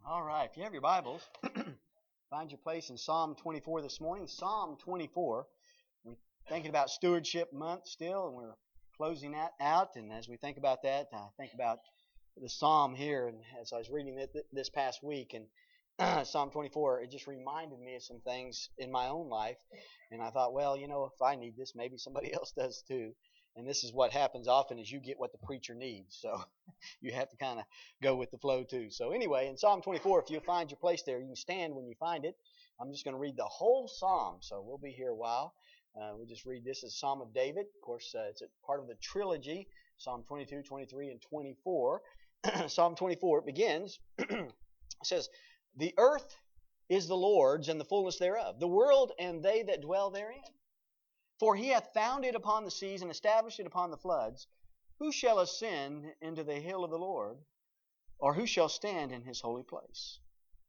All right, if you have your Bibles, find your place in Psalm 24 this morning. Psalm 24. We're thinking about Stewardship Month still, and we're closing that out. And as we think about that, I think about the Psalm here. And as I was reading it this past week, and Psalm 24, it just reminded me of some things in my own life. And I thought, well, if I need this, maybe somebody else does too. And this is what happens often is you get what the preacher needs. So you have to kind of go with the flow too. So anyway, in Psalm 24, if you'll find your place there, you can stand when you find it. I'm just going to read the whole Psalm, so we'll be here a while. We'll just read this as Psalm of David. Of course, it's a part of the trilogy, Psalm 22, 23, and 24. Psalm 24, it begins, it says, "The earth is the Lord's and the fullness thereof, the world and they that dwell therein. For he hath founded upon the seas and established it upon the floods. Who shall ascend into the hill of the Lord? Or who shall stand in his holy place?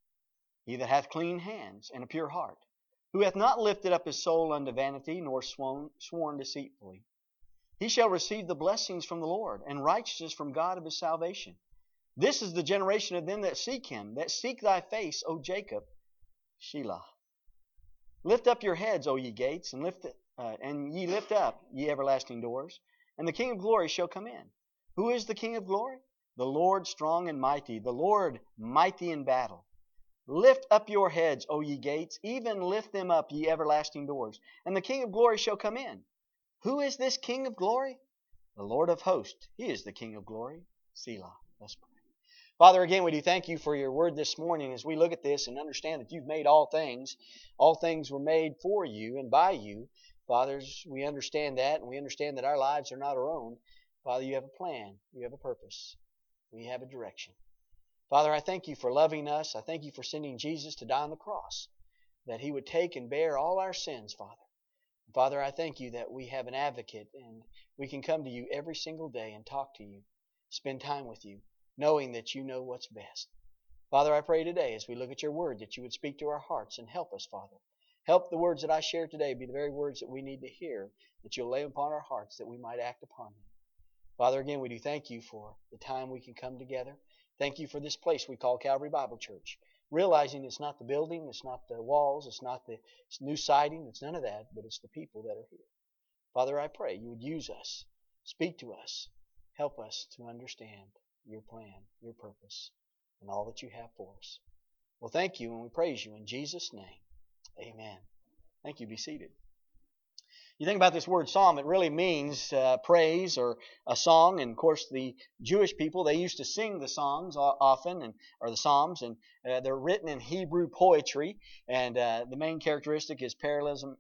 He that hath clean hands and a pure heart, who hath not lifted up his soul unto vanity, nor sworn deceitfully. He shall receive the blessings from the Lord, and righteousness from God of his salvation. This is the generation of them that seek him, that seek thy face, O Jacob. Shelah. Lift up your heads, O ye gates, and ye lift up, ye everlasting doors, and the King of glory shall come in. Who is the King of glory? The Lord strong and mighty, the Lord mighty in battle. Lift up your heads, O ye gates, even lift them up, ye everlasting doors, and the King of glory shall come in. Who is this King of glory? The Lord of hosts. He is the King of glory. Selah. Let's pray. Father, again, we do thank you for your word this morning as we look at this and understand that you've made all things. All things were made for you and by you. Fathers, we understand that, and we understand that our lives are not our own. Father, you have a plan. You have a purpose. We have a direction. Father, I thank you for loving us. I thank you for sending Jesus to die on the cross, that he would take and bear all our sins, Father. Father, I thank you that we have an advocate, and we can come to you every single day and talk to you, spend time with you, knowing that you know what's best. Father, I pray today as we look at your word that you would speak to our hearts and help us, Father. Help the words that I share today be the very words that we need to hear, that you'll lay upon our hearts that we might act upon them. Father, again, we do thank you for the time we can come together. Thank you for this place we call Calvary Bible Church, realizing it's not the building, it's not the walls, it's not the new siding, it's none of that, but it's the people that are here. Father, I pray you would use us, speak to us, help us to understand your plan, your purpose, and all that you have for us. Well, thank you, and we praise you in Jesus' name. Amen. Thank you. Be seated. You think about this word psalm, it really means praise or a song. And of course, the Jewish people, they used to sing the songs often, or the psalms, and they're written in Hebrew poetry. And the main characteristic is parallelism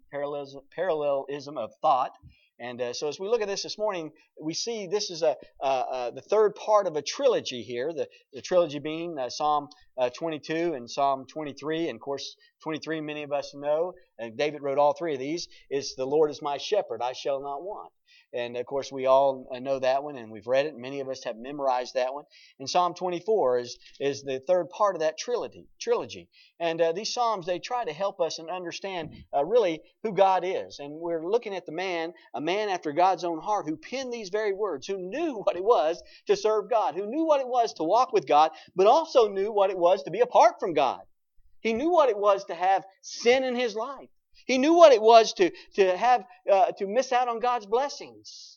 of thought. And so as we look at this morning, we see this is the third part of a trilogy here, the trilogy being Psalm 22 and Psalm 23. And of course, 23, many of us know, and David wrote all three of these, is "The Lord is my shepherd, I shall not want." And of course, we all know that one, and we've read it. Many of us have memorized that one. And Psalm 24 is the third part of that trilogy. And these psalms, they try to help us and understand really who God is. And we're looking at a man after God's own heart, who penned these very words, who knew what it was to serve God, who knew what it was to walk with God, but also knew what it was to be apart from God. He knew what it was to have sin in his life. He knew what it was to miss out on God's blessings.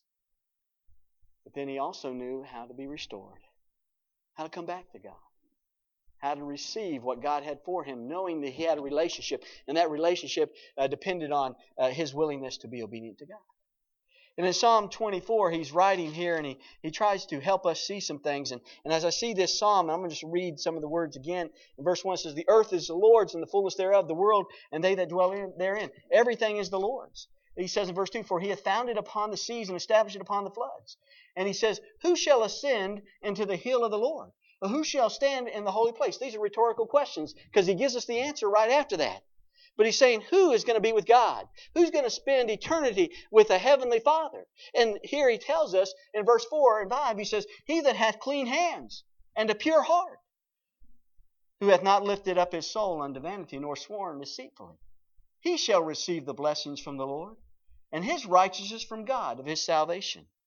But then he also knew how to be restored, how to come back to God, how to receive what God had for him, knowing that he had a relationship, and that relationship depended on his willingness to be obedient to God. And in Psalm 24, he's writing here, and he tries to help us see some things. And as I see this psalm, I'm going to just read some of the words again. In verse 1 it says, "The earth is the Lord's and the fullness thereof, the world and they that dwell therein." Everything is the Lord's. He says in verse 2, "For he hath founded upon the seas and established it upon the floods." And he says, "Who shall ascend into the hill of the Lord? Or who shall stand in the holy place?" These are rhetorical questions, because he gives us the answer right after that. But he's saying, who is going to be with God? Who's going to spend eternity with a heavenly Father? And here he tells us in verse 4 and 5, he says, "He that hath clean hands and a pure heart, who hath not lifted up his soul unto vanity, nor sworn deceitfully. He shall receive the blessings from the Lord, and his righteousness from God of his salvation.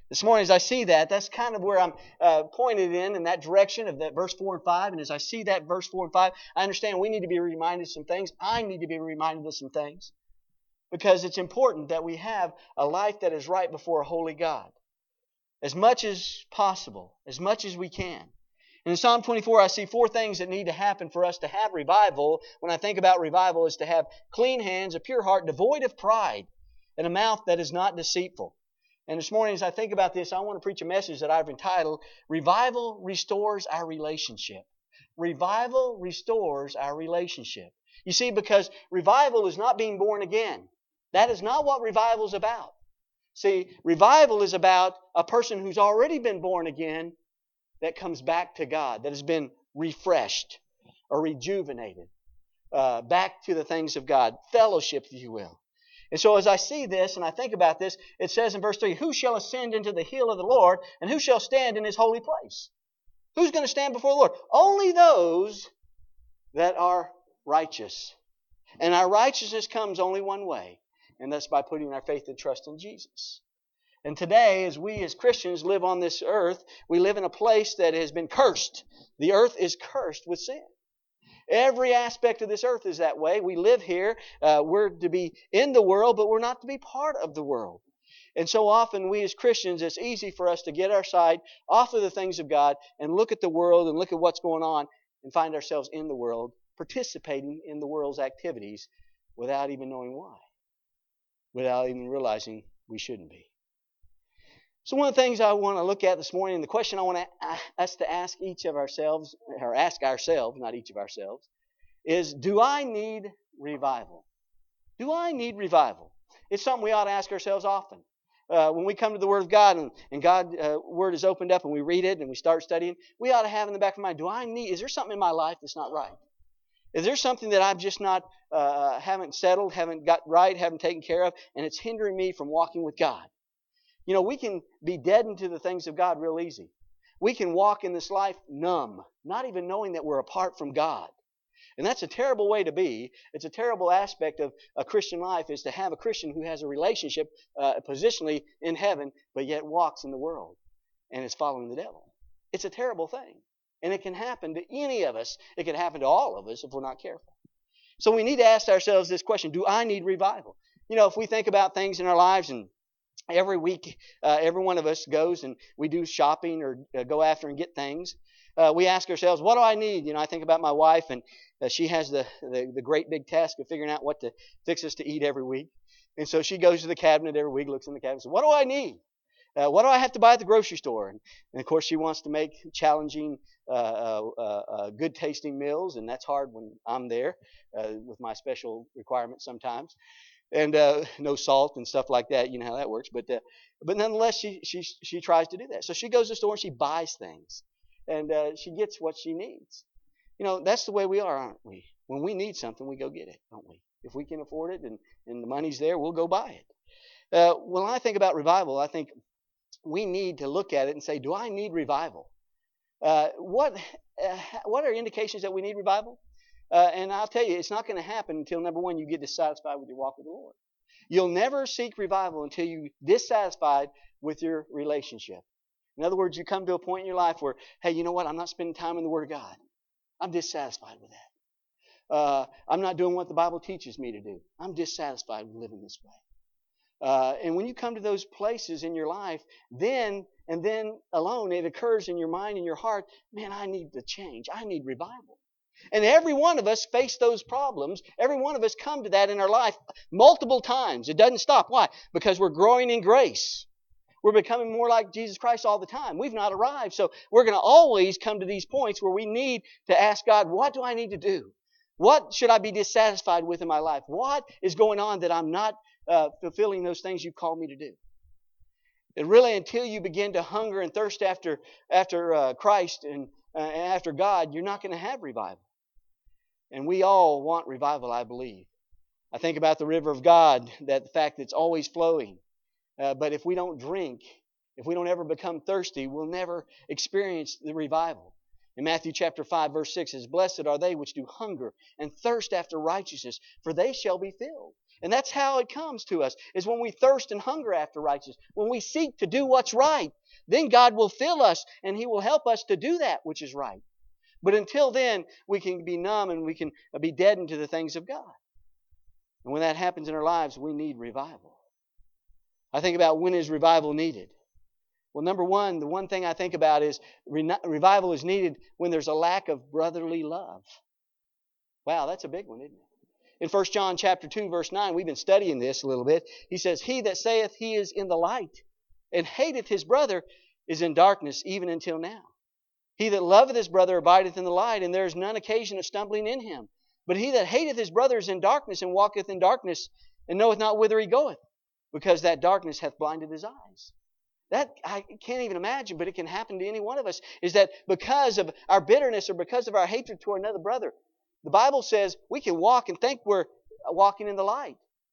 This morning, as I see that, that's kind of where I'm pointed in that direction of that verse 4 and 5. And as I see that verse 4 and 5, I understand we need to be reminded of some things. I need to be reminded of some things. Because it's important that we have a life that is right before a holy God. As much as possible, as much as we can. And in Psalm 24, I see 4 things that need to happen for us to have revival. When I think about revival, is to have clean hands, a pure heart, devoid of pride, and a mouth that is not deceitful. And this morning, as I think about this, I want to preach a message that I've entitled, Revival Restores Our Relationship. Revival restores our relationship. You see, because revival is not being born again. That is not what revival is about. See, revival is about a person who's already been born again that comes back to God, that has been refreshed or rejuvenated, back to the things of God, fellowship, if you will. And so as I see this and I think about this, it says in verse 3, who shall ascend into the hill of the Lord, and who shall stand in His holy place? Who's going to stand before the Lord? Only those that are righteous. And our righteousness comes only one way, and that's by putting our faith and trust in Jesus. And today, as we as Christians live on this earth, we live in a place that has been cursed. The earth is cursed with sin. Every aspect of this earth is that way. We live here. We're to be in the world, but we're not to be part of the world. And so often we as Christians, it's easy for us to get our sight off of the things of God and look at the world and look at what's going on and find ourselves in the world, participating in the world's activities without even knowing why, without even realizing we shouldn't be. So one of the things I want to look at this morning, and the question I want us to ask each of ourselves, or ask ourselves, not each of ourselves, is, do I need revival? Do I need revival? It's something we ought to ask ourselves often. When we come to the Word of God and God's Word is opened up and we read it and we start studying, we ought to have in the back of our mind, is there something in my life that's not right? Is there something that I've just not, haven't settled, haven't got right, haven't taken care of, and it's hindering me from walking with God? You know, we can be deadened to the things of God real easy. We can walk in this life numb, not even knowing that we're apart from God. And that's a terrible way to be. It's a terrible aspect of a Christian life, is to have a Christian who has a relationship positionally in heaven, but yet walks in the world and is following the devil. It's a terrible thing. And it can happen to any of us. It can happen to all of us if we're not careful. So we need to ask ourselves this question, do I need revival? You know, if we think about things in our lives, and every week every one of us goes and we do shopping or go after and get things, we ask ourselves, what do I need? You know, I think about my wife, and she has the great big task of figuring out what to fix us to eat every week. And so she goes to the cabinet every week, looks in the cabinet and says, what do I need? What do I have to buy at the grocery store? And of course, she wants to make challenging, good-tasting meals, and that's hard when I'm there with my special requirements sometimes. And no salt and stuff like that. You know how that works. But nonetheless, she tries to do that. So she goes to the store and she buys things, and she gets what she needs. You know, that's the way we are, aren't we? When we need something, we go get it, don't we? If we can afford it and the money's there, we'll go buy it. When I think about revival, I think we need to look at it and say, do I need revival? What are indications that we need revival? And I'll tell you, it's not going to happen until, number one, you get dissatisfied with your walk with the Lord. You'll never seek revival until you're dissatisfied with your relationship. In other words, you come to a point in your life where, hey, you know what? I'm not spending time in the Word of God. I'm dissatisfied with that. I'm not doing what the Bible teaches me to do. I'm dissatisfied with living this way. And when you come to those places in your life, then alone it occurs in your mind and your heart, man, I need to change. I need revival. And every one of us face those problems. Every one of us come to that in our life multiple times. It doesn't stop. Why? Because we're growing in grace. We're becoming more like Jesus Christ all the time. We've not arrived. So we're going to always come to these points where we need to ask God, what do I need to do? What should I be dissatisfied with in my life? What is going on that I'm not fulfilling those things you've called me to do? And really, until you begin to hunger and thirst after Christ and after God, you're not going to have revival. And we all want revival, I believe. I think about the river of God, that the fact that it's always flowing. But if we don't drink, if we don't ever become thirsty, we'll never experience the revival. In Matthew chapter 5, verse 6 says, blessed are they which do hunger and thirst after righteousness, for they shall be filled. And that's how it comes to us, is when we thirst and hunger after righteousness. When we seek to do what's right, then God will fill us and He will help us to do that which is right. But until then, we can be numb and we can be deadened to the things of God. And when that happens in our lives, we need revival. I think about, when is revival needed? Well, number one, the one thing I think about is revival is needed when there's a lack of brotherly love. Wow, that's a big one, isn't it? In 1 John chapter 2, verse 9, we've been studying this a little bit. He says, "He that saith he is in the light, and hateth his brother, is in darkness even until now. He that loveth his brother abideth in the light, and there is none occasion of stumbling in him. But he that hateth his brother is in darkness, and walketh in darkness, and knoweth not whither he goeth, because that darkness hath blinded his eyes." That I can't even imagine, but it can happen to any one of us, is that because of our bitterness or because of our hatred toward another brother, the Bible says we can walk and think we're walking in the light,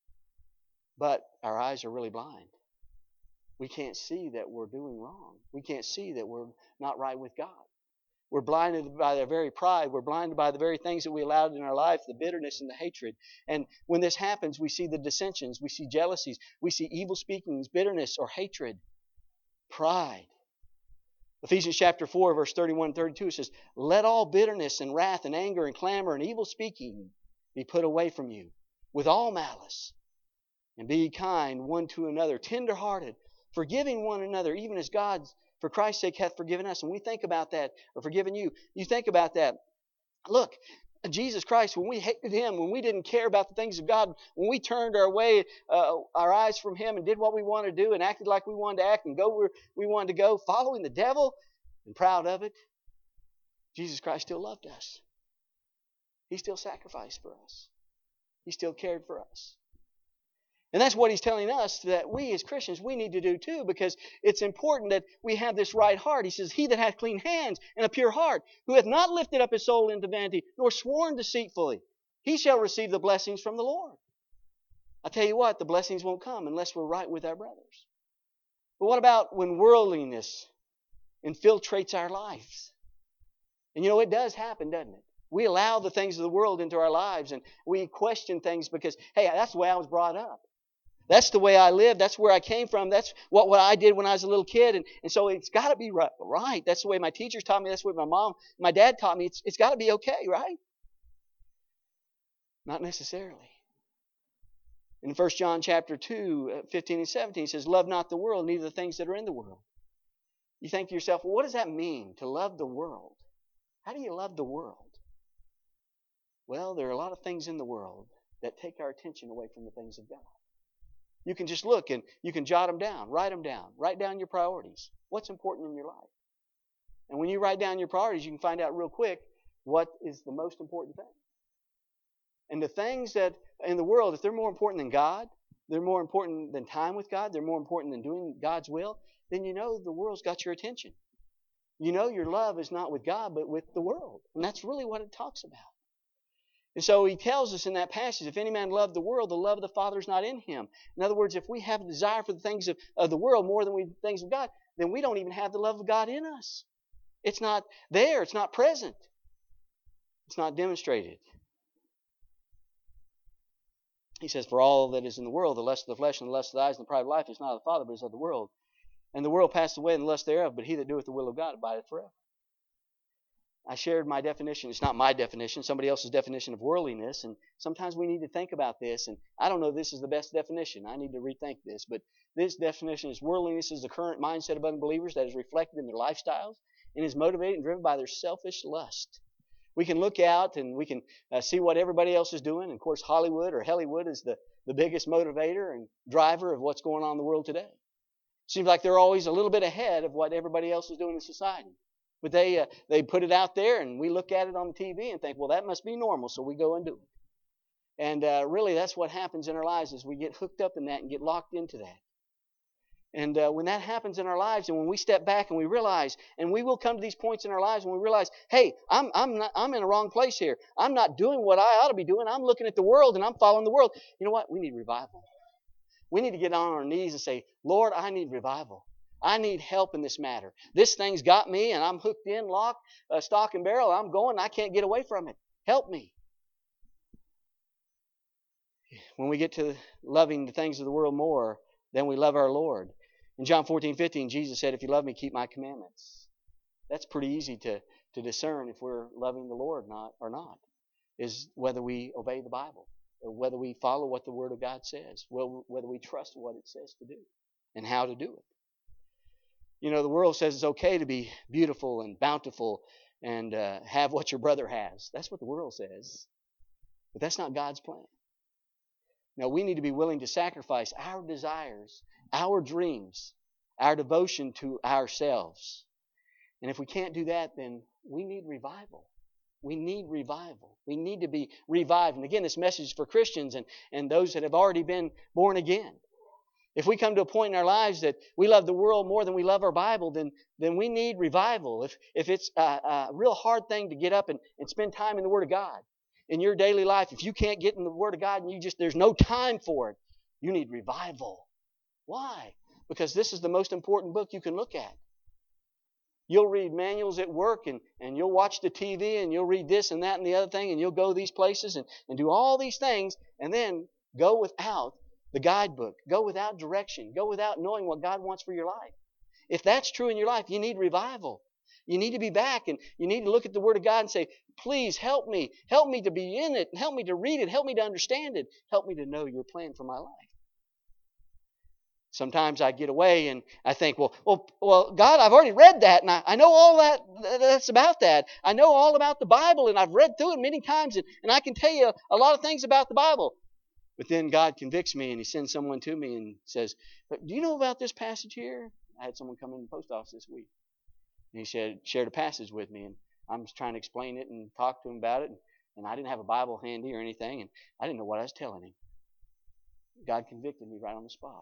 but our eyes are really blind. We can't see that we're doing wrong. We can't see that we're not right with God. We're blinded by their very pride. We're blinded by the very things that we allowed in our life, the bitterness and the hatred. And when this happens, we see the dissensions, we see jealousies, we see evil speakings, bitterness or hatred, pride. Ephesians chapter 4, verse 31 and 32 says, "Let all bitterness and wrath and anger and clamor and evil speaking be put away from you, with all malice. And be kind one to another, tender-hearted, forgiving one another, even as God, for Christ's sake, hath forgiven us." And we think about that, or forgiven you. You think about that. Look, Jesus Christ, when we hated Him, when we didn't care about the things of God, when we turned our eyes from Him and did what we wanted to do and acted like we wanted to act and go where we wanted to go, following the devil and proud of it, Jesus Christ still loved us. He still sacrificed for us. He still cared for us. And that's what He's telling us, that we as Christians, we need to do too, because it's important that we have this right heart. He says, "He that hath clean hands and a pure heart, who hath not lifted up his soul into vanity, nor sworn deceitfully, he shall receive the blessings from the Lord." I tell you what, the blessings won't come unless we're right with our brothers. But what about when worldliness infiltrates our lives? And it does happen, doesn't it? We allow the things of the world into our lives, and we question things because, hey, that's the way I was brought up. That's the way I lived. That's where I came from. That's what I did when I was a little kid. And so it's got to be right. That's the way my teachers taught me. That's the way my dad taught me. It's got to be okay, right? Not necessarily. In 1 John chapter 2, 15 and 17, it says, "Love not the world, neither the things that are in the world." You think to yourself, well, what does that mean, to love the world? How do you love the world? Well, there are a lot of things in the world that take our attention away from the things of God. You can just look and you can jot them down, write down your priorities. What's important in your life? And when you write down your priorities, you can find out real quick what is the most important thing. And the things that in the world, if they're more important than God, they're more important than time with God, they're more important than doing God's will, then the world's got your attention. Your love is not with God, but with the world. And that's really what it talks about. And so he tells us in that passage, if any man love the world, the love of the Father is not in him. In other words, if we have a desire for the things of the world more than the things of God, then we don't even have the love of God in us. It's not there. It's not present. It's not demonstrated. He says, "For all that is in the world, the lust of the flesh and the lust of the eyes and the pride of life is not of the Father, but is of the world. And the world passeth away and the lust thereof, but he that doeth the will of God abideth forever." I shared my definition. It's not my definition, somebody else's definition of worldliness. And sometimes we need to think about this. And I don't know if this is the best definition. I need to rethink this. But this definition is worldliness is the current mindset of unbelievers that is reflected in their lifestyles and is motivated and driven by their selfish lust. We can look out and we can see what everybody else is doing. And of course, Hollywood is the biggest motivator and driver of what's going on in the world today. Seems like they're always a little bit ahead of what everybody else is doing in society. But they put it out there, and we look at it on the TV and think, well, that must be normal, so we go and do it. And really, that's what happens in our lives is we get hooked up in that and get locked into that. And when that happens in our lives, and when we step back and we realize, and we will come to these points in our lives when we realize, hey, I'm in the wrong place here. I'm not doing what I ought to be doing. I'm looking at the world, and I'm following the world. You know what? We need revival. We need to get on our knees and say, Lord, I need revival. I need help in this matter. This thing's got me, and I'm hooked in, locked, stock and barrel. I'm going. I can't get away from it. Help me. When we get to loving the things of the world more, then we love our Lord. In John 14:15, Jesus said, if you love me, keep my commandments. That's pretty easy to discern if we're loving the Lord or not, is whether we obey the Bible, or whether we follow what the Word of God says, whether we trust what it says to do and how to do it. You know, the world says it's okay to be beautiful and bountiful and have what your brother has. That's what the world says. But that's not God's plan. Now, we need to be willing to sacrifice our desires, our dreams, our devotion to ourselves. And if we can't do that, then we need revival. We need revival. We need to be revived. And again, this message is for Christians and those that have already been born again. If we come to a point in our lives that we love the world more than we love our Bible, then we need revival. If it's a real hard thing to get up and spend time in the Word of God in your daily life, if you can't get in the Word of God and there's no time for it, you need revival. Why? Because this is the most important book you can look at. You'll read manuals at work and you'll watch the TV and you'll read this and that and the other thing and you'll go these places and do all these things and then go without the guidebook, go without direction, go without knowing what God wants for your life. If that's true in your life, you need revival. You need to be back and you need to look at the Word of God and say, please help me to be in it, help me to read it, help me to understand it, help me to know your plan for my life. Sometimes I get away and I think, well, God, I've already read that and I know all that's about that. I know all about the Bible and I've read through it many times and I can tell you a lot of things about the Bible. But then God convicts me and He sends someone to me and says, but do you know about this passage here? I had someone come in the post office this week. And he shared a passage with me and I'm just trying to explain it and talk to him about it. And I didn't have a Bible handy or anything and I didn't know what I was telling him. God convicted me right on the spot.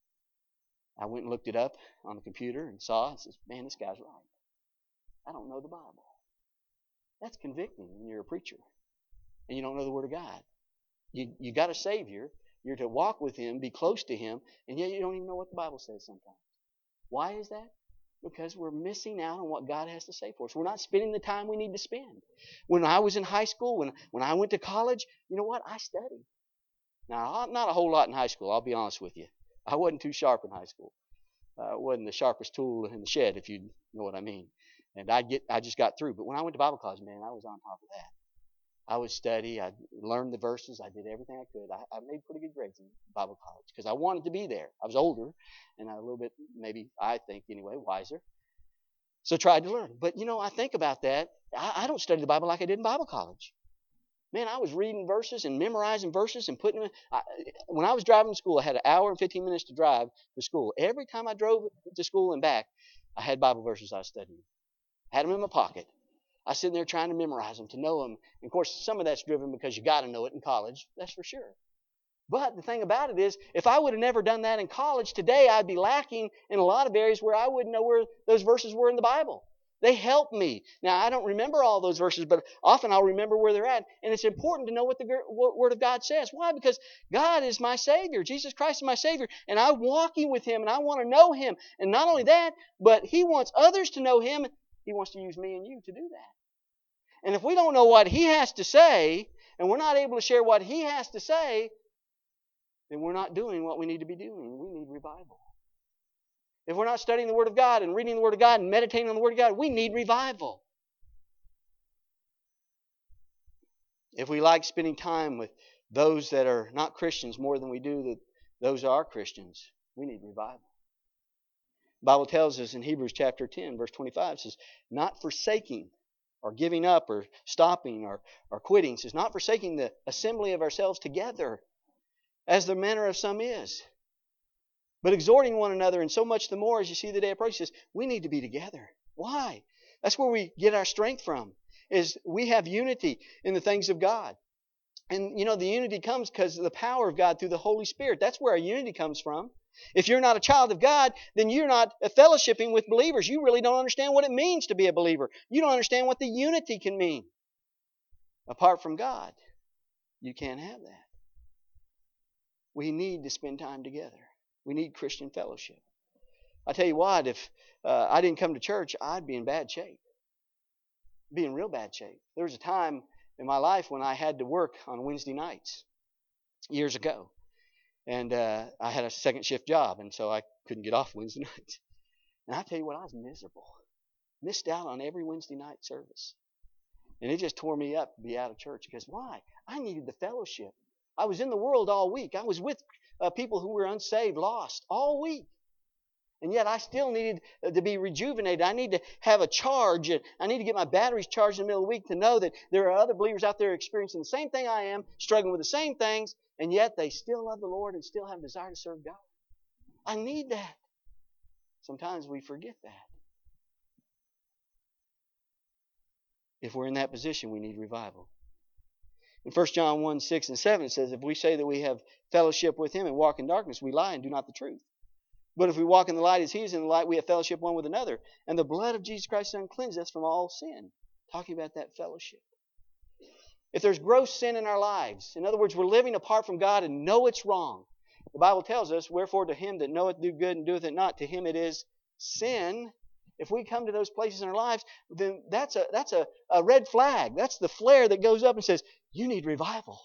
I went and looked it up on the computer and saw it and says, man, this guy's right. I don't know the Bible. That's convicting when you're a preacher and you don't know the Word of God. You got a Savior. You're to walk with Him, be close to Him, and yet you don't even know what the Bible says sometimes. Why is that? Because we're missing out on what God has to say for us. We're not spending the time we need to spend. When I was in high school, when I went to college, you know what? I studied. Now, not a whole lot in high school, I'll be honest with you. I wasn't too sharp in high school. I wasn't the sharpest tool in the shed, if you know what I mean. And I just got through. But when I went to Bible college, man, I was on top of that. I would study. I learned the verses. I did everything I could. I made pretty good grades in Bible college because I wanted to be there. I was older and a little bit, maybe I think anyway, wiser. So I tried to learn. But, you know, I think about that. I don't study the Bible like I did in Bible college. Man, I was reading verses and memorizing verses and putting them in. When I was driving to school, I had an hour and 15 minutes to drive to school. Every time I drove to school and back, I had Bible verses I was studying. I had them in my pocket. I was sitting there trying to memorize them, to know them. And of course, some of that's driven because you got to know it in college. That's for sure. But the thing about it is, if I would have never done that in college, today I'd be lacking in a lot of areas where I wouldn't know where those verses were in the Bible. They help me. Now, I don't remember all those verses, but often I'll remember where they're at. And it's important to know what the Word of God says. Why? Because God is my Savior. Jesus Christ is my Savior. And I'm walking with Him, and I want to know Him. And not only that, but He wants others to know Him. He wants to use me and you to do that. And if we don't know what He has to say, and we're not able to share what He has to say, then we're not doing what we need to be doing. We need revival. If we're not studying the Word of God and reading the Word of God and meditating on the Word of God, we need revival. If we like spending time with those that are not Christians more than we do those that are Christians, we need revival. The Bible tells us in Hebrews chapter 10, verse 25, it says, not forsaking or giving up or stopping or quitting. It says, not forsaking the assembly of ourselves together, as the manner of some is, but exhorting one another, and so much the more as you see the day approach. Says we need to be together. Why? That's where we get our strength from, is we have unity in the things of God. And you know, the unity comes because of the power of God through the Holy Spirit. That's where our unity comes from. If you're not a child of God, then you're not fellowshipping with believers. You really don't understand what it means to be a believer. You don't understand what the unity can mean. Apart from God, you can't have that. We need to spend time together. We need Christian fellowship. I tell you what, if I didn't come to church, I'd be in bad shape. Be in real bad shape. There was a time in my life when I had to work on Wednesday nights. years ago. And I had a second shift job, and so I couldn't get off Wednesday nights. And I tell you what, I was miserable. Missed out on every Wednesday night service. And it just tore me up to be out of church. Because why? I needed the fellowship. I was in the world all week. I was with people who were unsaved, lost, all week. And yet I still needed to be rejuvenated. I need to have a charge. I need to get my batteries charged in the middle of the week to know that there are other believers out there experiencing the same thing I am, struggling with the same things, and yet they still love the Lord and still have a desire to serve God. I need that. Sometimes we forget that. If we're in that position, we need revival. In 1 John 1, 6 and 7, it says, if we say that we have fellowship with Him and walk in darkness, we lie and do not the truth. But if we walk in the light as He is in the light, we have fellowship one with another. And the blood of Jesus Christ Son cleanses us from all sin. Talking about that fellowship. If there's gross sin in our lives, in other words, we're living apart from God and know it's wrong. The Bible tells us, wherefore to him that knoweth do good and doeth it not, to him it is sin. If we come to those places in our lives, then that's a red flag. That's the flare that goes up and says, you need revival.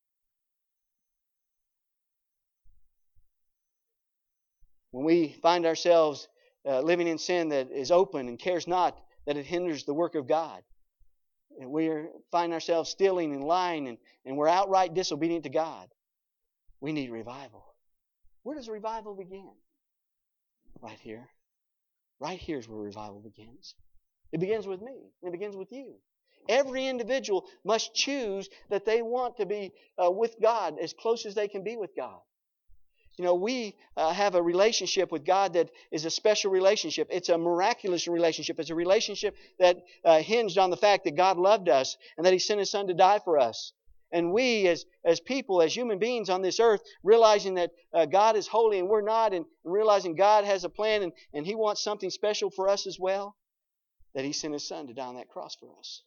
When we find ourselves living in sin that is open and cares not that it hinders the work of God, and we find ourselves stealing and lying and we're outright disobedient to God, we need revival. Where does revival begin? Right here. Right here is where revival begins. It begins with me. It begins with you. Every individual must choose that they want to be with God as close as they can be with God. You know, we have a relationship with God that is a special relationship. It's a miraculous relationship. It's a relationship that hinged on the fact that God loved us and that He sent His Son to die for us. And we, as people, as human beings on this earth, realizing that God is holy and we're not, and realizing God has a plan and He wants something special for us as well, that He sent His Son to die on that cross for us.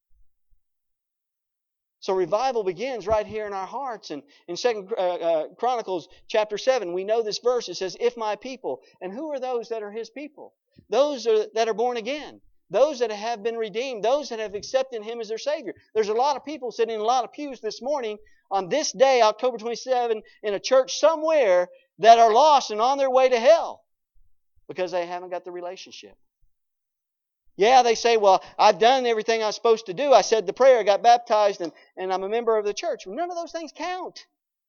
So revival begins right here in our hearts. And in 2 Chronicles chapter 7, we know this verse. It says, if my people. And who are those that are His people? Those that are born again. Those that have been redeemed. Those that have accepted Him as their Savior. There's a lot of people sitting in a lot of pews this morning on this day, October 27, in a church somewhere that are lost and on their way to hell because they haven't got the relationship. Yeah, they say, well, I've done everything I was supposed to do. I said the prayer, I got baptized, and I'm a member of the church. None of those things count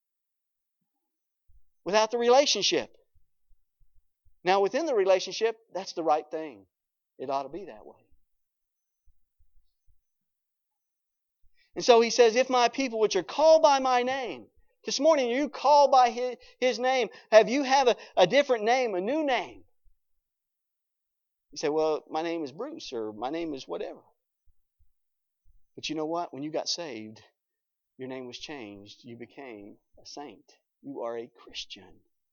without the relationship. Now, within the relationship, that's the right thing. It ought to be that way. And so he says, if my people which are called by my name. This morning, are you called by His name? Have you have a different name, a new name? You say, well, my name is Bruce, or my name is whatever. But you know what? When you got saved, your name was changed. You became a saint. You are a Christian,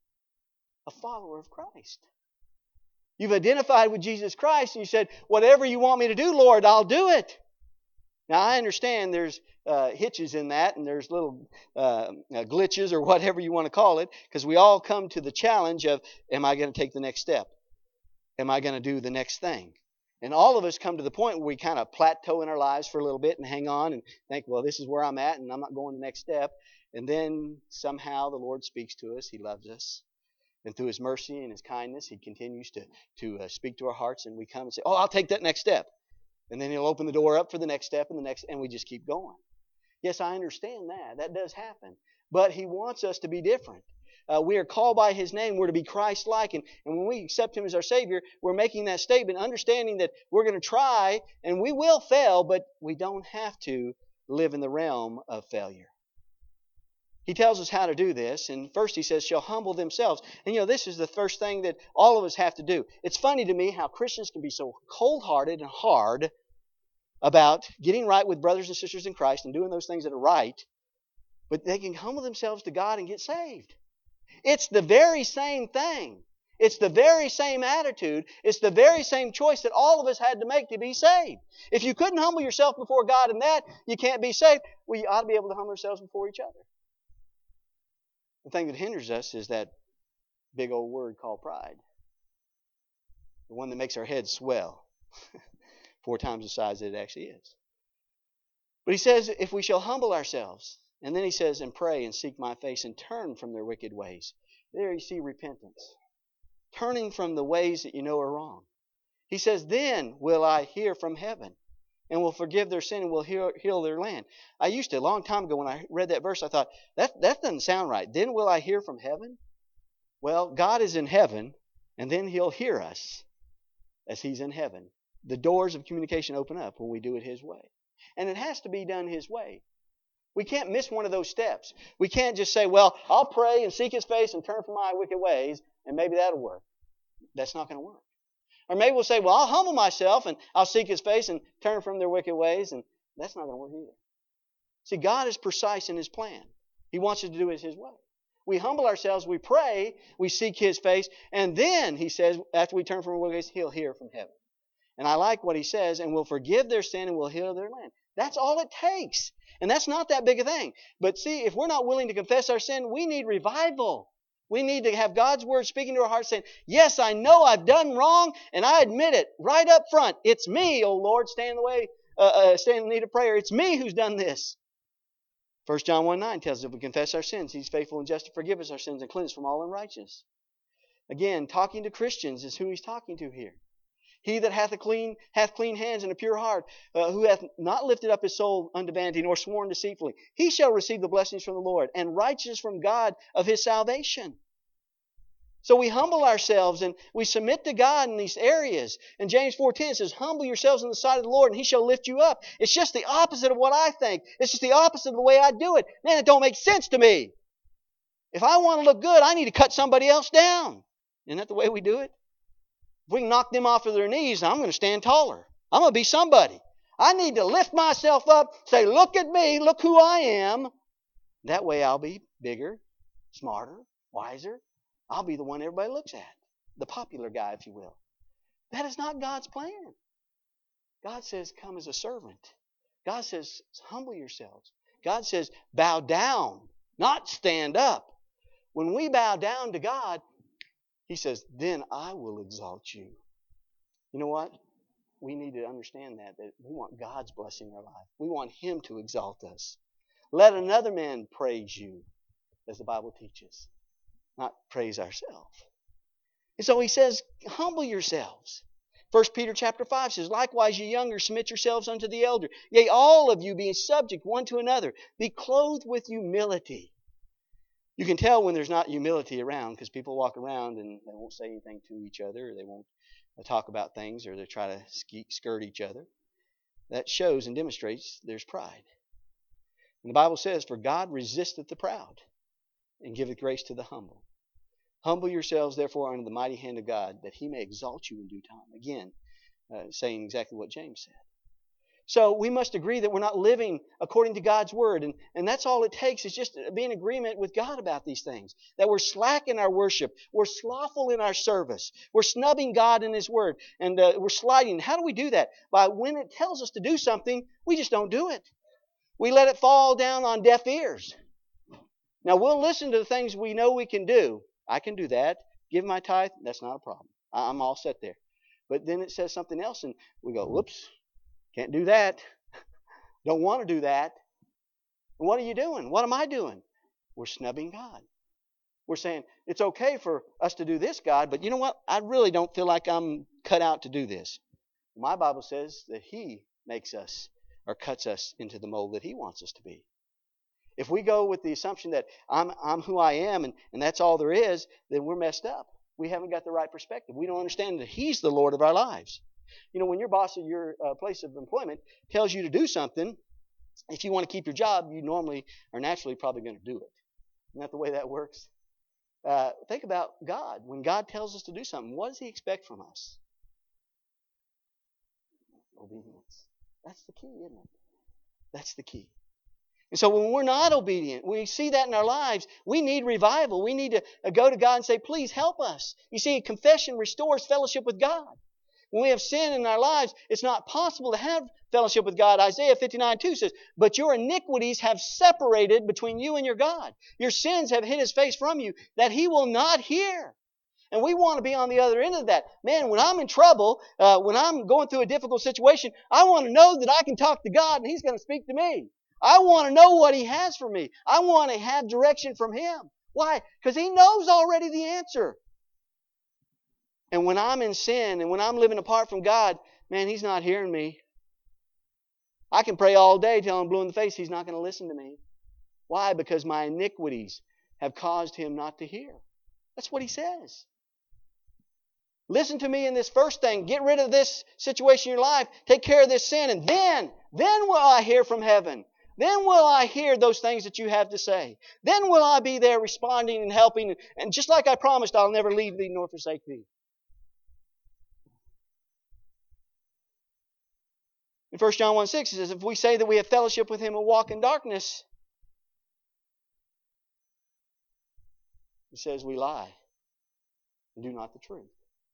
a follower of Christ. You've identified with Jesus Christ, and you said, whatever you want me to do, Lord, I'll do it. Now, I understand there's hitches in that, and there's little glitches, or whatever you want to call it, because we all come to the challenge of, am I going to take the next step? Am I going to do the next thing? And all of us come to the point where we kind of plateau in our lives for a little bit and hang on and think, well, this is where I'm at and I'm not going the next step. And then somehow the Lord speaks to us. He loves us. And through His mercy and His kindness, He continues to speak to our hearts, and we come and say, oh, I'll take that next step. And then He'll open the door up for the next step and we just keep going. Yes, I understand that. That does happen. But He wants us to be different. We are called by His name. We're to be Christ-like. And when we accept Him as our Savior, we're making that statement, understanding that we're going to try, and we will fail, but we don't have to live in the realm of failure. He tells us how to do this. And first He says, shall humble themselves. And this is the first thing that all of us have to do. It's funny to me how Christians can be so cold-hearted and hard about getting right with brothers and sisters in Christ and doing those things that are right, but they can humble themselves to God and get saved. It's the very same thing. It's the very same attitude. It's the very same choice that all of us had to make to be saved. If you couldn't humble yourself before God in that, you can't be saved. Well, you ought to be able to humble ourselves before each other. The thing that hinders us is that big old word called pride. The one that makes our heads swell 4 times the size that it actually is. But he says, if we shall humble ourselves. And then he says, and pray and seek my face and turn from their wicked ways. There you see repentance. Turning from the ways that you know are wrong. He says, then will I hear from heaven and will forgive their sin and will heal their land. I used to, a long time ago when I read that verse, I thought, that doesn't sound right. Then will I hear from heaven? Well, God is in heaven, and then He'll hear us as He's in heaven. The doors of communication open up when we do it His way. And it has to be done His way. We can't miss one of those steps. We can't just say, well, I'll pray and seek His face and turn from my wicked ways, and maybe that'll work. That's not going to work. Or maybe we'll say, well, I'll humble myself and I'll seek His face and turn from their wicked ways, and that's not going to work either. See, God is precise in His plan. He wants us to do it His way. We humble ourselves, we pray, we seek His face, and then, He says, after we turn from our wicked ways, He'll hear from heaven. And I like what He says, and will forgive their sin and will heal their land. That's all it takes. And that's not that big a thing. But see, if we're not willing to confess our sin, we need revival. We need to have God's Word speaking to our hearts saying, yes, I know I've done wrong, and I admit it right up front. It's me, O Lord, stand in need of prayer. It's me who's done this. 1 John 1:9 tells us if we confess our sins, He's faithful and just to forgive us our sins and cleanse us from all unrighteousness. Again, talking to Christians is who He's talking to here. He that hath clean hands and a pure heart, who hath not lifted up his soul unto vanity, nor sworn deceitfully, he shall receive the blessings from the Lord, and righteousness from God of his salvation. So we humble ourselves and we submit to God in these areas. And James 4:10 says, humble yourselves in the sight of the Lord, and He shall lift you up. It's just the opposite of what I think. It's just the opposite of the way I do it. Man, it don't make sense to me. If I want to look good, I need to cut somebody else down. Isn't that the way we do it? If we can knock them off of their knees, I'm going to stand taller. I'm going to be somebody. I need to lift myself up, say, look at me, look who I am. That way I'll be bigger, smarter, wiser. I'll be the one everybody looks at. The popular guy, if you will. That is not God's plan. God says, come as a servant. God says, humble yourselves. God says, bow down, not stand up. When we bow down to God, He says, then I will exalt you. You know what? We need to understand that we want God's blessing in our life. We want Him to exalt us. Let another man praise you, as the Bible teaches, not praise ourselves. And so He says, humble yourselves. 1 Peter chapter 5 says, likewise, ye younger, submit yourselves unto the elder. Yea, all of you being subject one to another, be clothed with humility. You can tell when there's not humility around because people walk around and they won't say anything to each other, or they won't talk about things, or they try to skirt each other. That shows and demonstrates there's pride. And the Bible says, for God resisteth the proud and giveth grace to the humble. Humble yourselves, therefore, under the mighty hand of God, that He may exalt you in due time. Again, saying exactly what James said. So we must agree that we're not living according to God's Word. And that's all it takes is just to be in agreement with God about these things. That we're slack in our worship. We're slothful in our service. We're snubbing God in His Word. And we're sliding. How do we do that? By when it tells us to do something, we just don't do it. We let it fall down on deaf ears. Now we'll listen to the things we know we can do. I can do that. Give my tithe. That's not a problem. I'm all set there. But then it says something else and we go, whoops. Can't do that. Don't want to do that. And what are you doing? What am I doing? We're snubbing God. We're saying, it's okay for us to do this, God, but you know what? I really don't feel like I'm cut out to do this. My Bible says that He makes us or cuts us into the mold that He wants us to be. If we go with the assumption that I'm who I am and that's all there is, then we're messed up. We haven't got the right perspective. We don't understand that He's the Lord of our lives. You know, when your boss at your place of employment tells you to do something, if you want to keep your job, you normally are naturally probably going to do it. Isn't that the way that works? Think about God. When God tells us to do something, what does He expect from us? Obedience. That's the key, isn't it? That's the key. And so when we're not obedient, we see that in our lives, we need revival. We need to go to God and say, please help us. You see, confession restores fellowship with God. When we have sin in our lives, it's not possible to have fellowship with God. Isaiah 59:2 says, but your iniquities have separated between you and your God. Your sins have hid His face from you, that He will not hear. And we want to be on the other end of that. Man, when I'm in trouble, when I'm going through a difficult situation, I want to know that I can talk to God and He's going to speak to me. I want to know what He has for me. I want to have direction from Him. Why? Because He knows already the answer. And when I'm in sin and when I'm living apart from God, man, He's not hearing me. I can pray all day till I'm blue in the face. He's not going to listen to me. Why? Because my iniquities have caused Him not to hear. That's what He says. Listen to me in this first thing. Get rid of this situation in your life. Take care of this sin. And then will I hear from heaven. Then will I hear those things that you have to say. Then will I be there responding and helping. And just like I promised, I'll never leave thee nor forsake thee. In 1 John 1:6 it says, if we say that we have fellowship with Him and walk in darkness, He says we lie and do not the truth.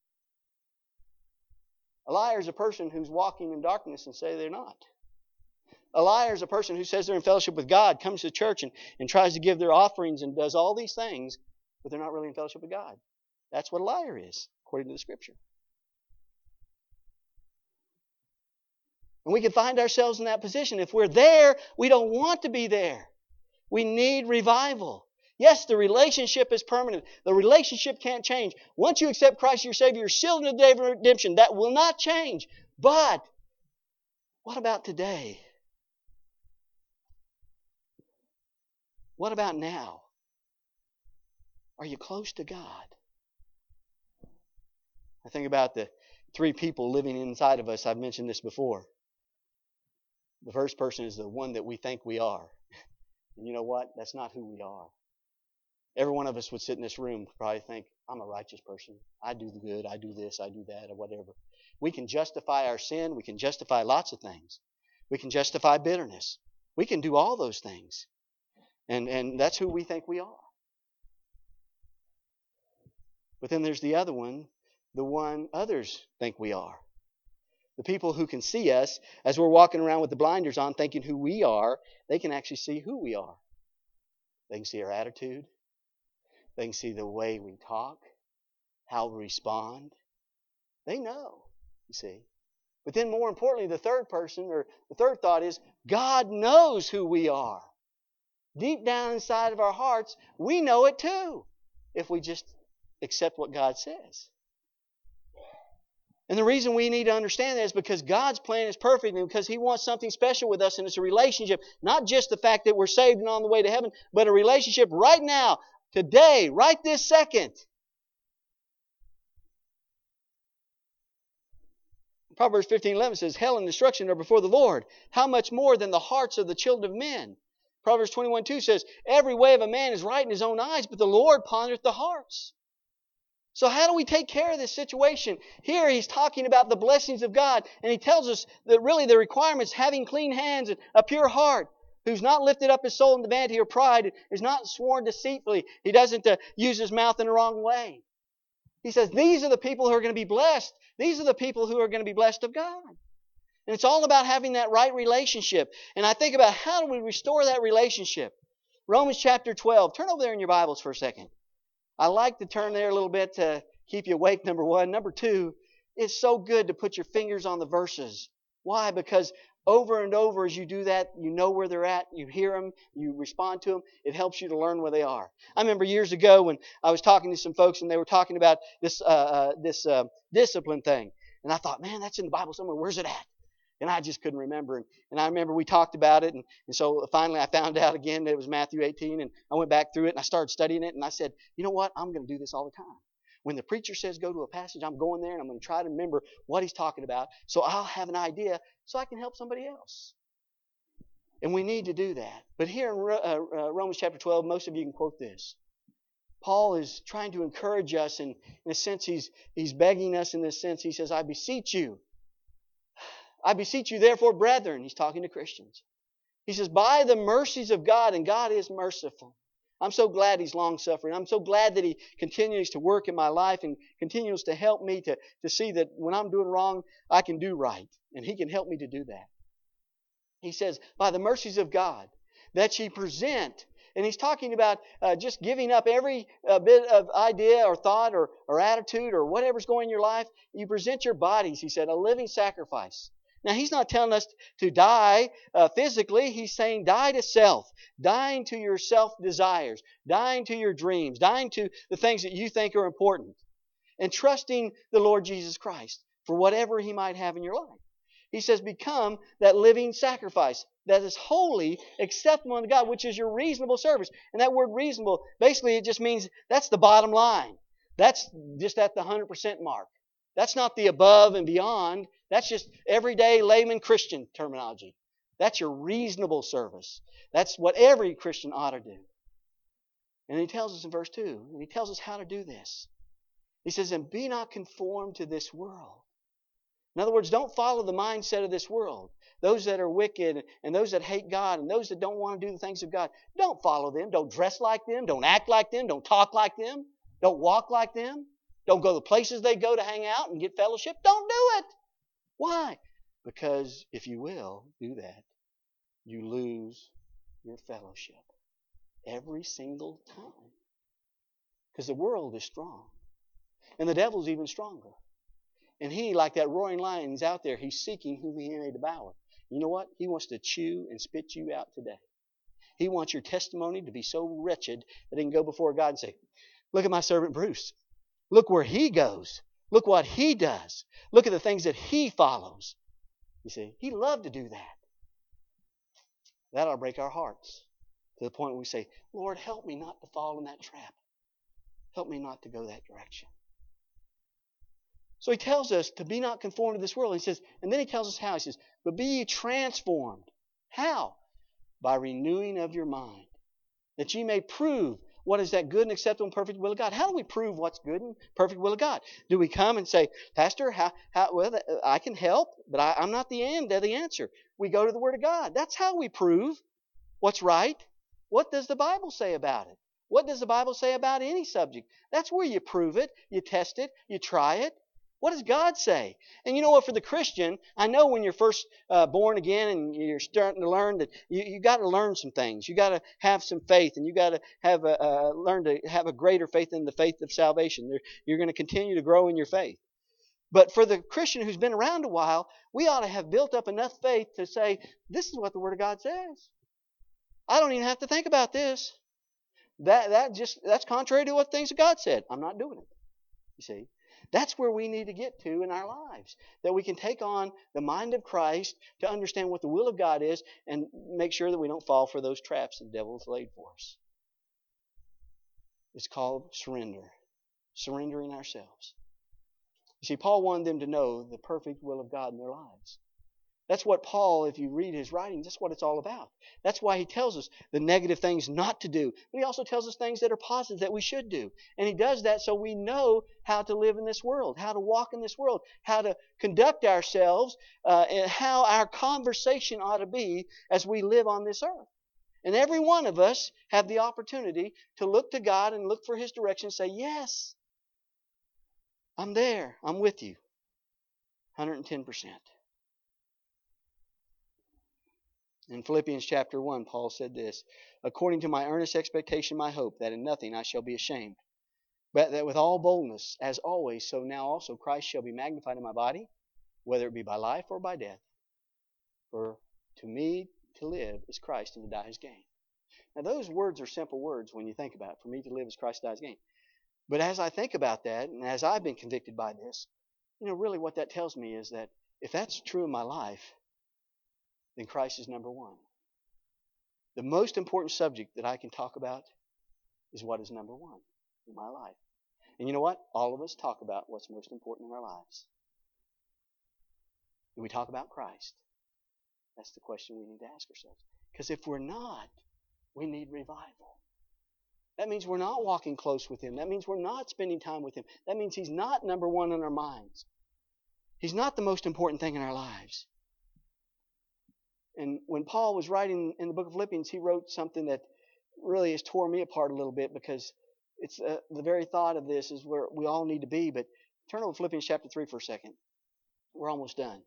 A liar is a person who's walking in darkness and say they're not. A liar is a person who says they're in fellowship with God, comes to church and tries to give their offerings and does all these things, but they're not really in fellowship with God. That's what a liar is, according to the Scripture. And we can find ourselves in that position. If we're there, we don't want to be there. We need revival. Yes, the relationship is permanent. The relationship can't change. Once you accept Christ as your Savior, you're sealed in the day of redemption. That will not change. But what about today? What about now? Are you close to God? I think about the three people living inside of us. I've mentioned this before. The first person is the one that we think we are. And you know what? That's not who we are. Every one of us would sit in this room probably think, I'm a righteous person. I do the good. I do this. I do that, or whatever. We can justify our sin. We can justify lots of things. We can justify bitterness. We can do all those things. And that's who we think we are. But then there's the other one, the one others think we are. The people who can see us as we're walking around with the blinders on thinking who we are, they can actually see who we are. They can see our attitude. They can see the way we talk, how we respond. They know, you see. But then more importantly, the third person, or the third thought is, God knows who we are. Deep down inside of our hearts, we know it too, if we just accept what God says. And the reason we need to understand that is because God's plan is perfect and because He wants something special with us, and it's a relationship. Not just the fact that we're saved and on the way to heaven, but a relationship right now, today, right this second. Proverbs 15:11 says, hell and destruction are before the Lord. How much more than the hearts of the children of men? Proverbs 21:2 says, every way of a man is right in his own eyes, but the Lord pondereth the hearts. So how do we take care of this situation? Here he's talking about the blessings of God, and he tells us that really the requirements, having clean hands and a pure heart, who's not lifted up his soul into vanity or pride, is not sworn deceitfully. He doesn't use his mouth in the wrong way. He says these are the people who are going to be blessed. These are the people who are going to be blessed of God. And it's all about having that right relationship. And I think about how do we restore that relationship? Romans chapter 12. Turn over there in your Bibles for a second. I like to turn there a little bit to keep you awake, number one. Number two, it's so good to put your fingers on the verses. Why? Because over and over as you do that, you know where they're at, you hear them, you respond to them. It helps you to learn where they are. I remember years ago when I was talking to some folks and they were talking about this discipline thing. And I thought, man, that's in the Bible somewhere. Where's it at? And I just couldn't remember. And I remember we talked about it. And so finally I found out again that it was Matthew 18. And I went back through it and I started studying it. And I said, you know what? I'm going to do this all the time. When the preacher says go to a passage, I'm going there and I'm going to try to remember what he's talking about. So I'll have an idea so I can help somebody else. And we need to do that. But here in Romans chapter 12, most of you can quote this. Paul is trying to encourage us. And in a sense, he's begging us in this sense. He says, I beseech you, therefore, brethren, he's talking to Christians. He says, by the mercies of God, and God is merciful. I'm so glad He's long-suffering. I'm so glad that He continues to work in my life and continues to help me to see that when I'm doing wrong, I can do right. And He can help me to do that. He says, by the mercies of God, that ye present. And he's talking about just giving up every bit of idea or thought or attitude or whatever's going in your life. You present your bodies, he said, a living sacrifice. Now, He's not telling us to die physically. He's saying die to self, dying to your self-desires, dying to your dreams, dying to the things that you think are important, and trusting the Lord Jesus Christ for whatever He might have in your life. He says, become that living sacrifice that is holy, acceptable unto God, which is your reasonable service. And that word reasonable, basically it just means that's the bottom line. That's just at the 100% mark. That's not the above and beyond. That's just everyday layman Christian terminology. That's your reasonable service. That's what every Christian ought to do. And He tells us in verse 2, and He tells us how to do this. He says, and be not conformed to this world. In other words, don't follow the mindset of this world. Those that are wicked and those that hate God and those that don't want to do the things of God, don't follow them. Don't dress like them. Don't act like them. Don't talk like them. Don't walk like them. Don't go the places they go to hang out and get fellowship. Don't do it. Why? Because if you will do that, you lose your fellowship every single time. Because the world is strong. And the devil's even stronger. And he, like that roaring lion, is out there. He's seeking whom he may devour. You know what? He wants to chew and spit you out today. He wants your testimony to be so wretched that he can go before God and say, look at my servant Bruce. Look where he goes. Look what he does. Look at the things that he follows. You see, he loved to do that. That'll break our hearts to the point where we say, Lord, help me not to fall in that trap. Help me not to go that direction. So He tells us to be not conformed to this world. He says, and then He tells us how. He says, but be ye transformed. How? By renewing of your mind, that ye may prove what is that good and acceptable and perfect will of God. How do we prove what's good and perfect will of God? Do we come and say, Pastor, well, I can help, but I'm not the answer. We go to the Word of God. That's how we prove what's right. What does the Bible say about it? What does the Bible say about any subject? That's where you prove it, you test it, you try it. What does God say? And you know what, for the Christian, I know when you're first born again and you're starting to learn that you got to learn some things. You got to have some faith, and you got to have learn to have a greater faith in the faith of salvation. You're going to continue to grow in your faith. But for the Christian who's been around a while, we ought to have built up enough faith to say, this is what the Word of God says. I don't even have to think about this. That's contrary to what things that God said. I'm not doing it. You see? That's where we need to get to in our lives. That we can take on the mind of Christ to understand what the will of God is and make sure that we don't fall for those traps the devil has laid for us. It's called surrender. Surrendering ourselves. You see, Paul wanted them to know the perfect will of God in their lives. That's what Paul, if you read his writings, that's what it's all about. That's why he tells us the negative things not to do. But he also tells us things that are positive that we should do. And he does that so we know how to live in this world, how to walk in this world, how to conduct ourselves, and how our conversation ought to be as we live on this earth. And every one of us have the opportunity to look to God and look for His direction and say, yes, I'm there. I'm with you. 110%. In Philippians chapter 1, Paul said this, according to my earnest expectation, my hope, that in nothing I shall be ashamed, but that with all boldness, as always, so now also Christ shall be magnified in my body, whether it be by life or by death. For to me to live is Christ, and to die is gain. Now those words are simple words when you think about it. For me to live is Christ, to die is gain. But as I think about that, and as I've been convicted by this, really what that tells me is that if that's true in my life, then Christ is number one. The most important subject that I can talk about is what is number one in my life. And you know what? All of us talk about what's most important in our lives. Do we talk about Christ? That's the question we need to ask ourselves. Because if we're not, we need revival. That means we're not walking close with Him. That means we're not spending time with Him. That means He's not number one in our minds. He's not the most important thing in our lives. And when Paul was writing in the book of Philippians, he wrote something that really has tore me apart a little bit, because it's the very thought of this is where we all need to be. But turn over to Philippians chapter 3 for a second. We're almost done.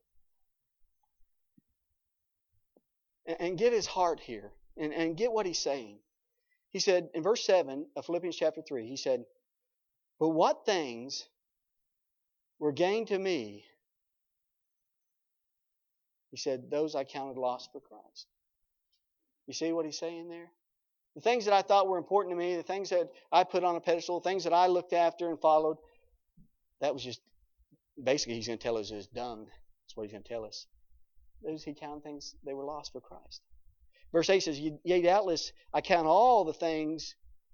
And get his heart here and get what he's saying. He said in verse 7 of Philippians chapter 3, he said, but what things were gained to me, He said, those I counted lost for Christ. You see what he's saying there? The things that I thought were important to me, the things that I put on a pedestal, the things that I looked after and followed, that was just, basically he's going to tell us is dung. That's what he's going to tell us. Those he counted things, they were lost for Christ. Verse 8 says, yea, doubtless I count all things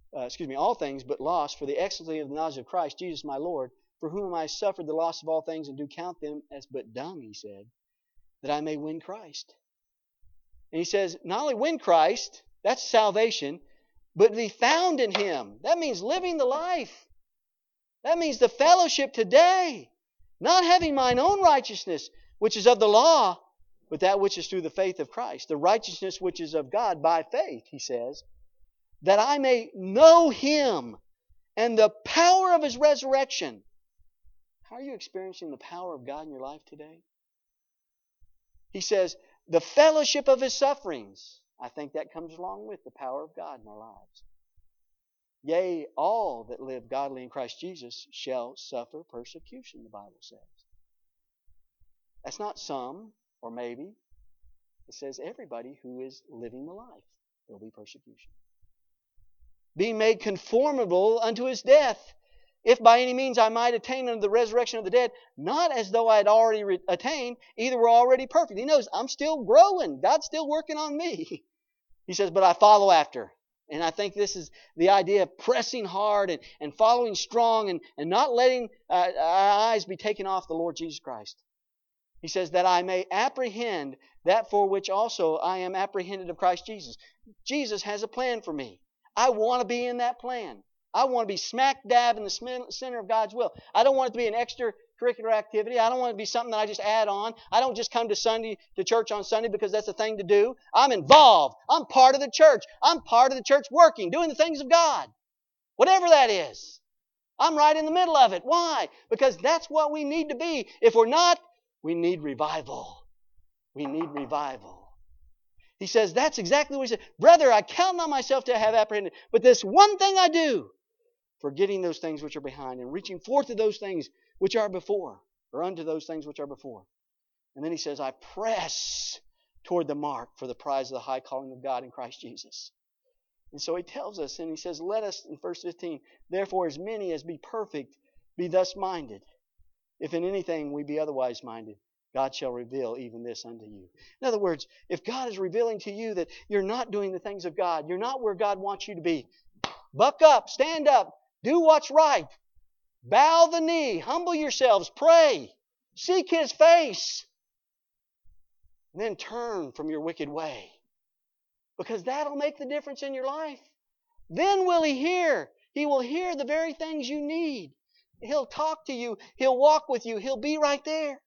but lost for the excellency of the knowledge of Christ Jesus my Lord, for whom I suffered the loss of all things, and do count them as but dung, he said, that I may win Christ. And he says, not only win Christ, that's salvation, but be found in Him. That means living the life. That means the fellowship today. Not having mine own righteousness, which is of the law, but that which is through the faith of Christ. The righteousness which is of God by faith, he says, that I may know Him and the power of His resurrection. How are you experiencing the power of God in your life today? He says, the fellowship of His sufferings. I think that comes along with the power of God in our lives. Yea, all that live godly in Christ Jesus shall suffer persecution, the Bible says. That's not some or maybe. It says everybody who is living the life, there will be persecution. Being made conformable unto His death, if by any means I might attain unto the resurrection of the dead, not as though I had already attained, either were already perfect. He knows I'm still growing. God's still working on me. He says, but I follow after. And I think this is the idea of pressing hard and following strong and not letting our eyes be taken off the Lord Jesus Christ. He says that I may apprehend that for which also I am apprehended of Christ Jesus. Jesus has a plan for me. I want to be in that plan. I want to be smack dab in the center of God's will. I don't want it to be an extracurricular activity. I don't want it to be something that I just add on. I don't just come to church on Sunday because that's a thing to do. I'm involved. I'm part of the church. I'm part of the church working, doing the things of God. Whatever that is. I'm right in the middle of it. Why? Because that's what we need to be. If we're not, we need revival. We need revival. He says, that's exactly what he said. Brother, I count not myself to have apprehended, but this one thing I do, forgetting those things which are behind and reaching forth to those things which are before, or unto those things which are before. And then he says, I press toward the mark for the prize of the high calling of God in Christ Jesus. And so he tells us, and he says, let us, in verse 15, therefore as many as be perfect, be thus minded. If in anything we be otherwise minded, God shall reveal even this unto you. In other words, if God is revealing to you that you're not doing the things of God, you're not where God wants you to be, buck up, stand up, do what's right, bow the knee, humble yourselves, pray, seek His face, and then turn from your wicked way. Because that'll make the difference in your life. Then will He hear. He will hear the very things you need. He'll talk to you. He'll walk with you. He'll be right there.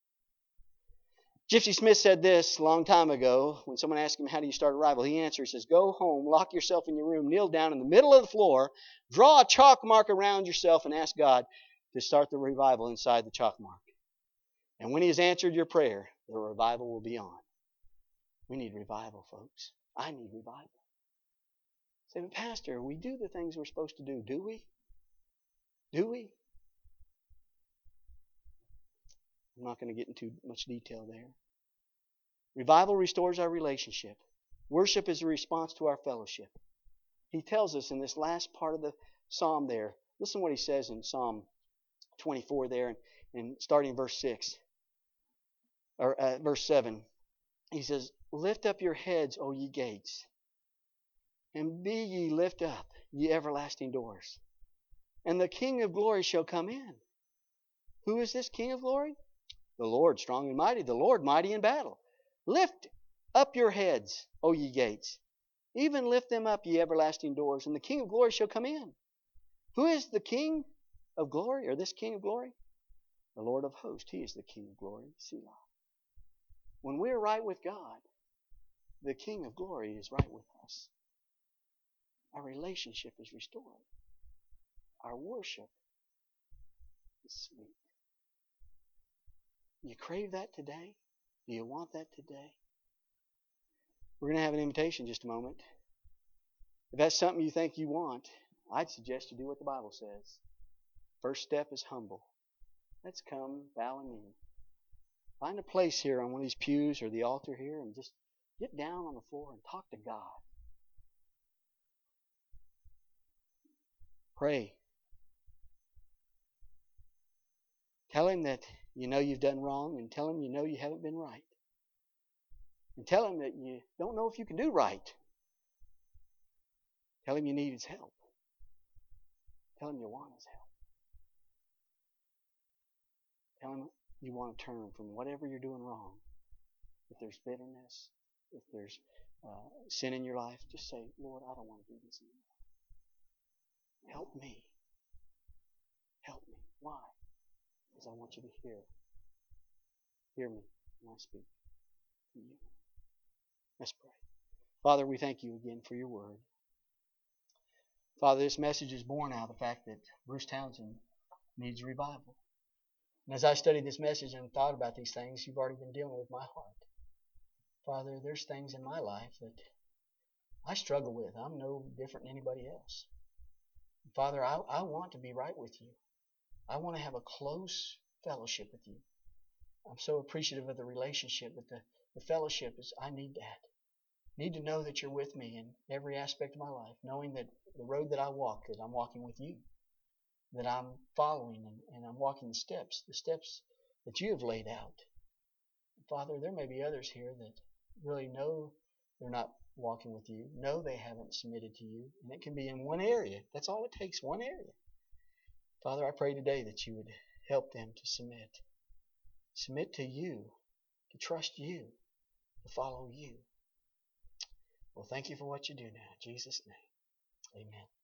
Gypsy Smith said this a long time ago when someone asked him, how do you start a revival? He answered, he says, go home, lock yourself in your room, kneel down in the middle of the floor, draw a chalk mark around yourself and ask God to start the revival inside the chalk mark. And when He has answered your prayer, the revival will be on. We need revival, folks. I need revival. Say, but Pastor, we do the things we're supposed to do. Do we? Do we? I'm not going to get into much detail there. Revival restores our relationship. Worship is a response to our fellowship. He tells us in this last part of the psalm there, listen to what he says in Psalm 24 there, and starting in verse 6, or verse 7. He says, lift up your heads, O ye gates, and be ye lift up, ye everlasting doors, and the King of glory shall come in. Who is this King of glory? The Lord strong and mighty, the Lord mighty in battle. Lift up your heads, O ye gates. Even lift them up, ye everlasting doors, and the King of glory shall come in. Who is the King of glory, or this King of glory? The Lord of hosts. He is the King of glory. Selah. When we're right with God, the King of glory is right with us. Our relationship is restored. Our worship is sweet. Do you crave that today? Do you want that today? We're going to have an invitation in just a moment. If that's something you think you want, I'd suggest you do what the Bible says. First step is humble. Let's come, bow a knee. Find a place here on one of these pews or the altar here and just get down on the floor and talk to God. Pray. Tell Him that you know you've done wrong, and tell Him you know you haven't been right. And tell Him that you don't know if you can do right. Tell Him you need His help. Tell Him you want His help. Tell Him you want to turn from whatever you're doing wrong. If there's bitterness, if there's sin in your life, just say, Lord, I don't want to do this anymore. Help me. Help me. Why? Because I want you to hear me when I speak to you. Let's pray. Father, we thank you again for your word. Father, this message is born out of the fact that Bruce Townsend needs revival. And as I studied this message and thought about these things, you've already been dealing with my heart. Father, there's things in my life that I struggle with. I'm no different than anybody else. Father, I want to be right with you. I want to have a close fellowship with you. I'm so appreciative of the relationship, but the fellowship is, I need that. I need to know that you're with me in every aspect of my life, knowing that the road that I walk, that I'm walking with you, that I'm following and I'm walking the steps that you have laid out. Father, there may be others here that really know they're not walking with you, know they haven't submitted to you, and it can be in one area. That's all it takes, one area. Father, I pray today that you would help them to submit to you, to trust you, to follow you. Well, thank you for what you do now. In Jesus' name, amen.